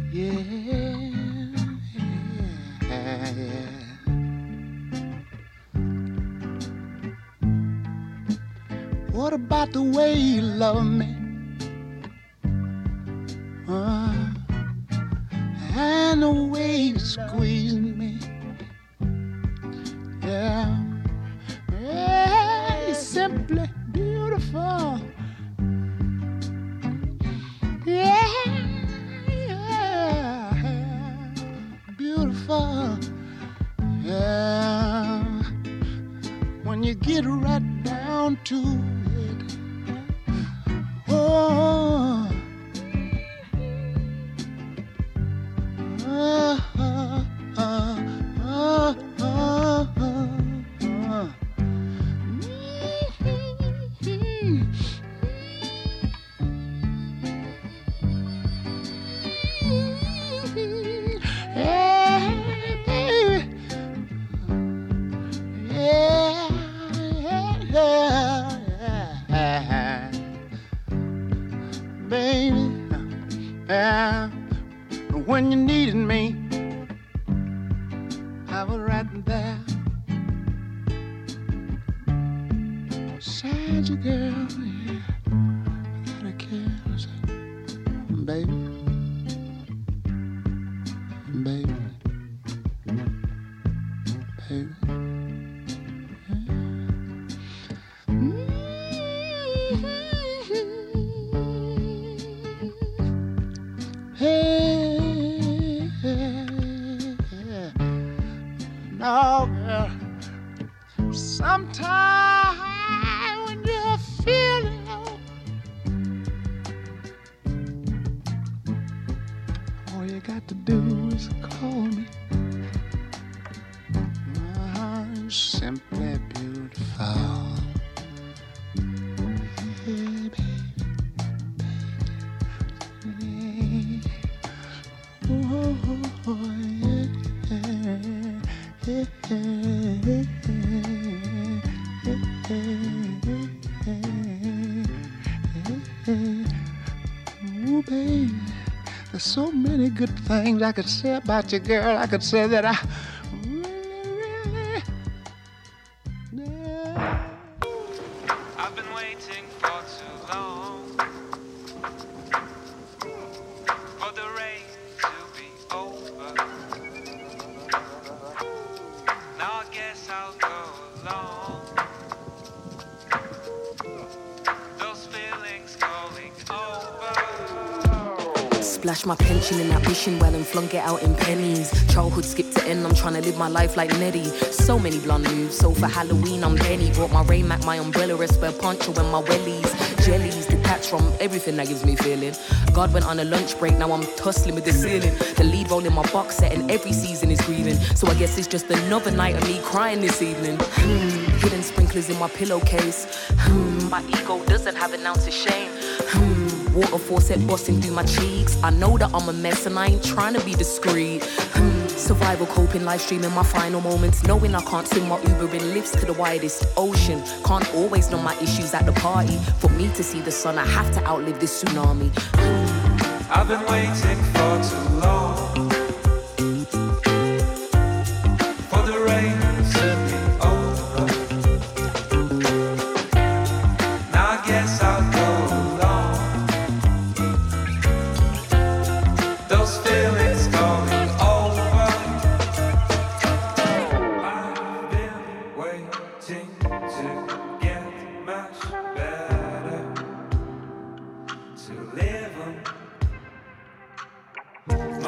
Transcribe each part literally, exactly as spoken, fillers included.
Yeah, yeah, yeah. What about the way you love me? Uh, and the way you squeeze me? Yeah, yeah, you're simply beautiful. Yeah, yeah, beautiful. Yeah, when you get right down to it. Oh, uh, uh, uh, uh, uh, uh. Yeah, baby. Yeah, yeah, yeah, baby. Yeah, when you needed me, I was right there beside you, girl. Yeah, without a care, so, baby, baby, baby. Hey, no, girl. Sometimes when you're feeling low, all you got to do is call me. I'm simply beautiful. Hey, baby. Ooh, baby, there's so many good things I could say about you, girl. I could say that I really, really, yeah. I've been waiting for too long for the rain to be over. Now I guess I'll go along. Those feelings going over. Splash my pension in that wishing well and flunk it out in pennies. Childhood skipped to end, I'm trying to live my life like Neddy. So many blunt moves, so for Halloween I'm Benny. Brought my Rain Mac, my umbrella, a spare poncho and my wellies. Jellies, detached from everything that gives me feeling. God went on a lunch break, now I'm tussling with the ceiling. The lead role in my box set and every season is grieving. So I guess it's just another night of me crying this evening. Hmm, hidden sprinklers in my pillowcase. Hmm, my ego doesn't have an ounce of shame. Hmm, waterfall set busting through my cheeks. I know that I'm a mess and I ain't trying to be discreet. Hmm, survival coping, live streaming my final moments. Knowing I can't swim my Uber in lifts to the widest ocean. Can't always know my issues at the party. For me to see the sun, I have to outlive this tsunami. Hmm. I've been waiting for too long for the rain to be over. Now I guess I'll go along. Those feelings going over. I've been waiting to get much better, to live on.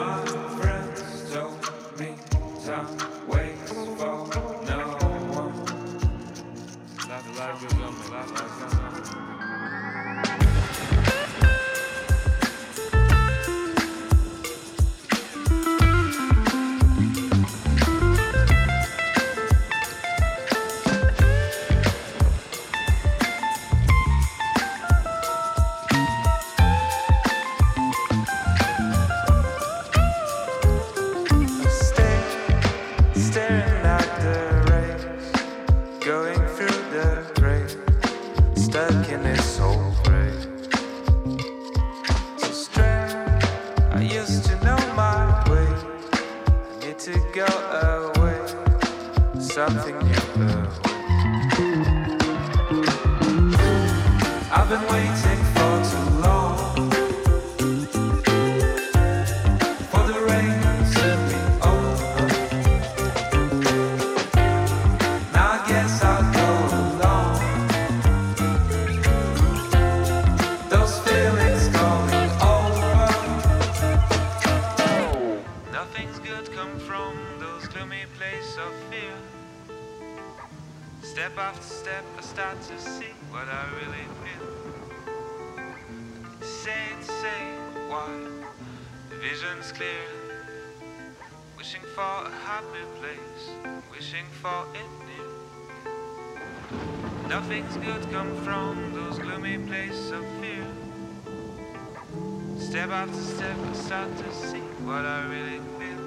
something new. I've been waiting for too long for the rain to be over. Now I guess I'll go along. Those feelings going over. Nothing's good come from those gloomy places of fear. Step after step I start to see what I really feel. Say it, say it, why? The vision's clear. Wishing for a happy place, wishing for it near. Nothing's good come from those gloomy places of fear. Step after step I start to see what I really feel.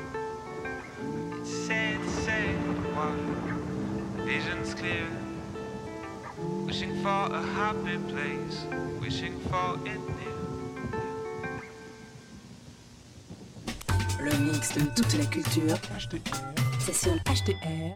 Say it, say it, why? Vision's clear. Wishing for a happy place, wishing for it near. Le mix de toute la culture. C'est sur H D R.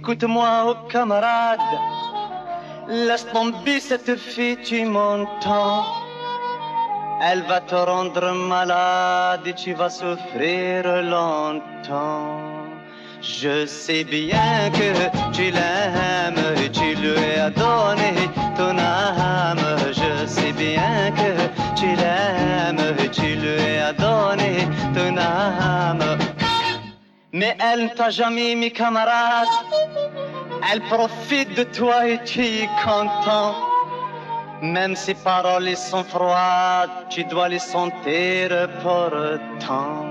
Écoute-moi, oh camarade, laisse tomber cette fille, tu m'entends. Elle va te rendre malade et tu vas souffrir longtemps. Je sais bien que tu l'aimes et tu lui as donné ton âme. Je sais bien que tu l'aimes et tu lui as donné ton âme. Mais elle ne t'a jamais mis camarade. Elle profite de toi et tu es content. Même ses paroles sont froides, tu dois les sentir pour autant.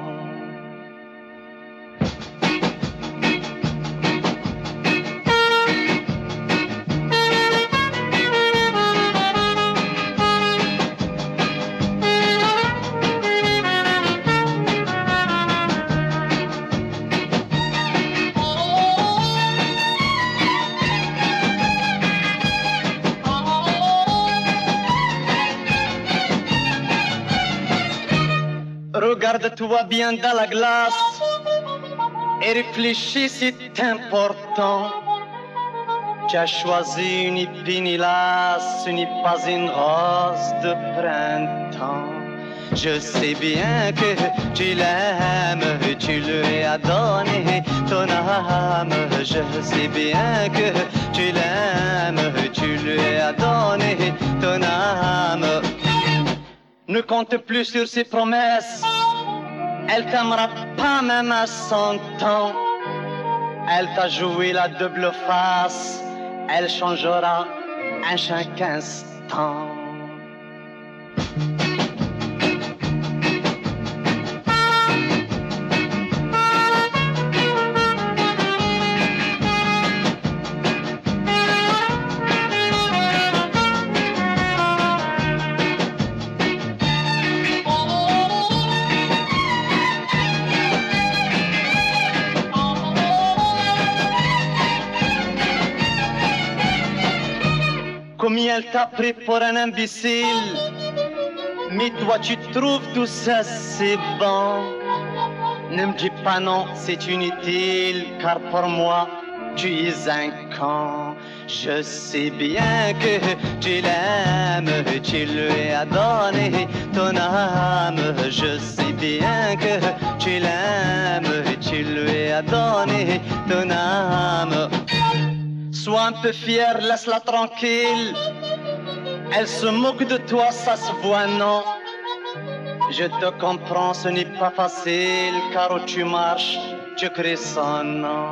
Regarde-toi bien dans la glace et réfléchis, c'est important. Tu as choisi une épine, hélas, ce n'est pas une rose de printemps. Je sais bien que tu l'aimes et tu lui as donné ton âme. Je sais bien que tu l'aimes et tu lui as donné ton âme. Ne compte plus sur ses promesses. Elle t'aimera pas même à cent ans. Elle t'a joué la double face. Elle changera à chaque instant. Comme elle t'a pris pour un imbécile, mais toi tu trouves tout ça c'est bon. Ne me dis pas non, c'est inutile, car pour moi tu es un con. Je sais bien que tu l'aimes, tu lui as donné ton âme. Je sais bien que tu l'aimes, tu lui as donné ton âme. Sois un peu fier, laisse-la tranquille. Elle se moque de toi, ça se voit, non. Je te comprends, ce n'est pas facile, car où tu marches, tu crées son nom.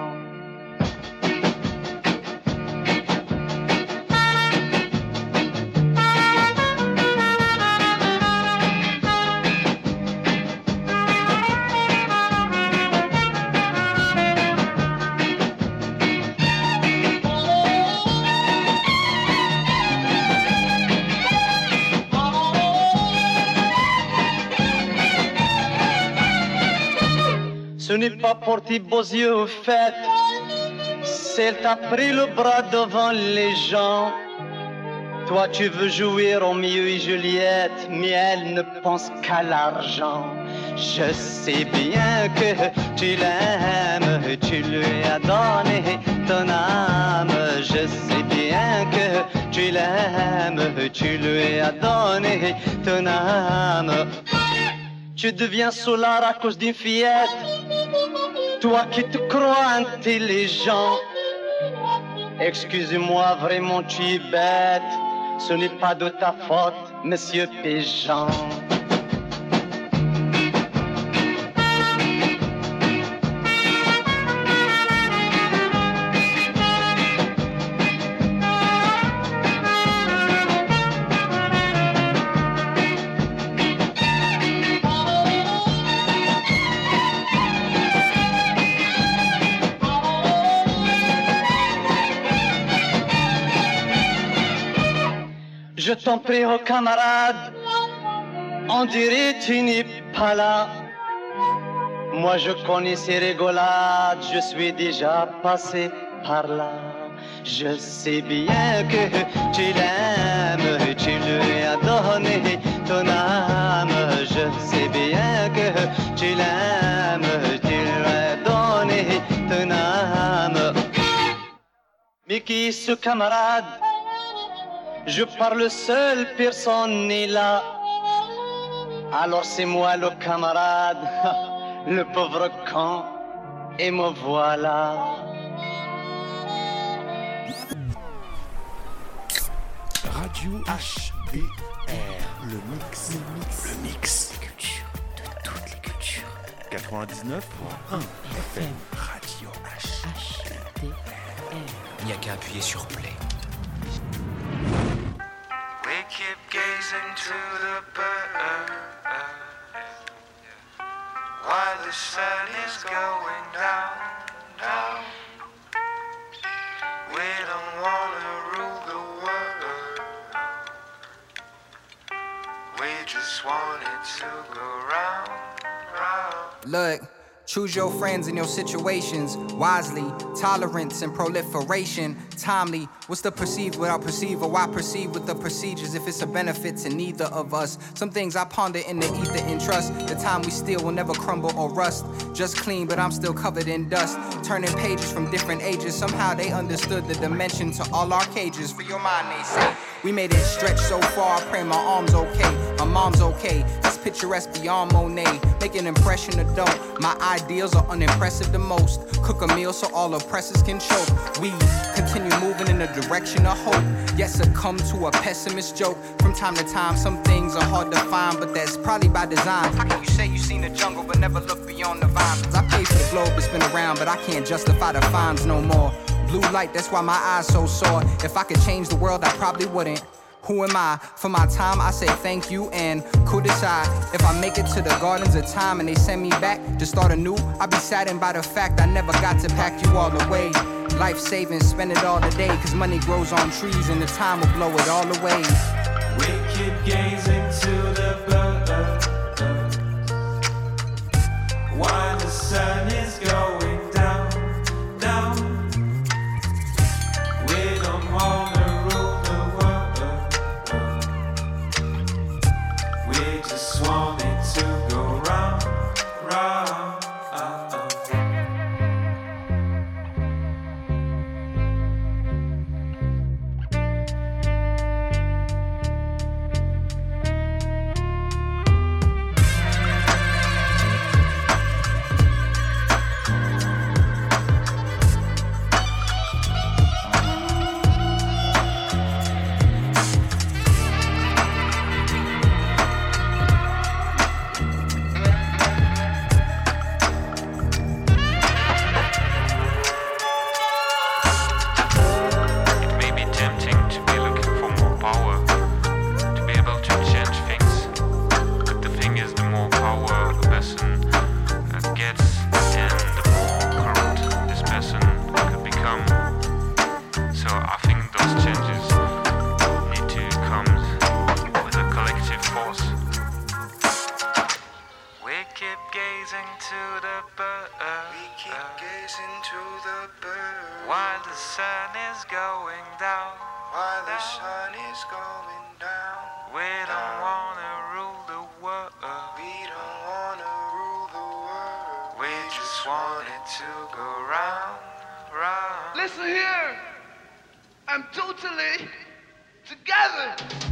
Ce n'est pas pour tes beaux yeux au fait, c'est t'a pris le bras devant les gens. Toi tu veux jouer Roméo et Juliette, mais elle ne pense qu'à l'argent. Je sais bien que tu l'aimes, tu lui as donné ton âme. Je sais bien que tu l'aimes, tu lui as donné ton âme. Tu deviens soulard à cause d'une fillette, toi qui te crois intelligent. Excuse-moi, vraiment tu es bête, ce n'est pas de ta faute, monsieur Péjean. Je t'en prie, oh camarade, on dirait tu n'es pas là. Moi je connais ces rigolades, je suis déjà passé par là. Je sais bien que tu l'aimes, tu lui as donné ton âme. Je sais bien que tu l'aimes, tu lui as donné ton âme. Et qui ce camarade? Je parle seul, personne n'est là. Alors c'est moi le camarade, le pauvre con, et me voilà. Radio H B R, le mix, le mix, le mix. Les cultures, de toutes les cultures. quatre-vingt-dix-neuf point un F M, Radio H. H D R. Il n'y a qu'à appuyer sur play. We keep gazing to the bird while the sun is going down, down. We don't wanna rule the world. We just want it to go round, round. Look, choose your friends and your situations wisely. Tolerance and proliferation, timely. What's the perceived without perceive, or why proceed with the procedures if it's a benefit to neither of us? Some things I ponder in the ether and trust. The time we steal will never crumble or rust. Just clean, but I'm still covered in dust. Turning pages from different ages. Somehow they understood the dimension to all our cages. For your mind, they say. We made it stretch so far, I pray my arm's okay. My mom's okay. That's picturesque beyond Monet. Make an impression or don't. My ideals are unimpressive the most. Cook a meal so all oppressors can choke. We continue moving in the direction of hope. Yet succumb to a pessimist joke. From time to time, some things are hard to find, but that's probably by design. How can you say you seen the jungle but never look beyond the vines? Cause I paid for the globe, it's been around, but I can't justify the fines no more. Blue light, that's why my eyes so sore. If I could change the world, I probably wouldn't. Who am I? For my time, I say thank you and could decide. If I make it to the gardens of time and they send me back to start anew, I'll be saddened by the fact I never got to pack you all away. Life saving, spend it all today, cause money grows on trees and the time will blow it all away. We keep gazing to the bird while the sun is going down, down. We don't wanna rule the world. We just want it to go round, round. Listen here, I'm totally together.